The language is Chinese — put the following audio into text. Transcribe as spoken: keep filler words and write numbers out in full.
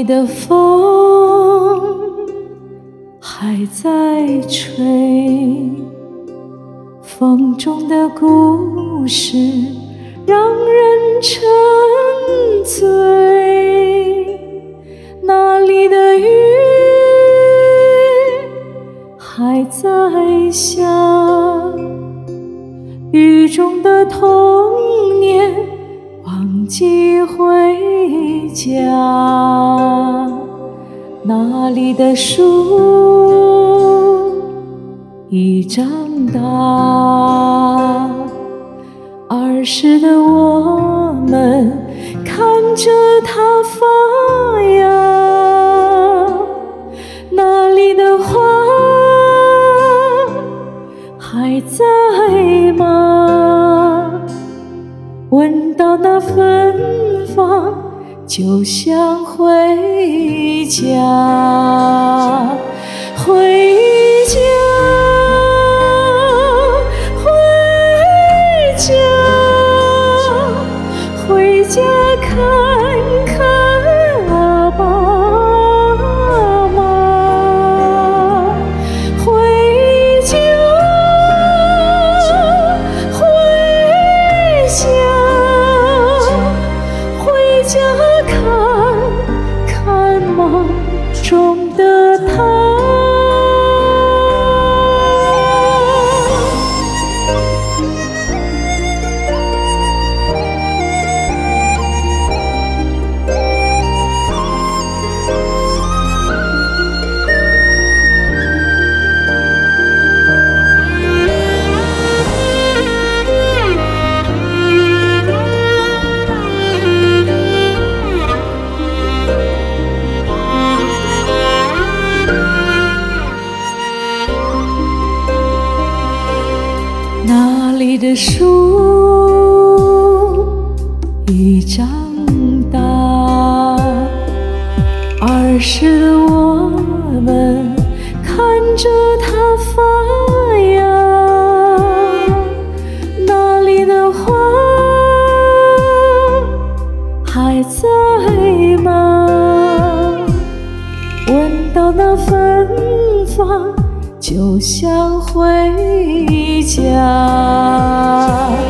里的风还在吹，风中的故事让人沉醉。那里的雨还在下，雨中的童年忘记回家。那里的树已长大，儿时的我们看着它发芽。那里的花还在吗？闻到那芬芳就像回家，回家，回家，回家看看阿爸妈。回家，回家，回家看看梦中的他。那里的树已长大，儿时的我们看着它发芽。那里的花还在吗？闻到那芬芳就像回家。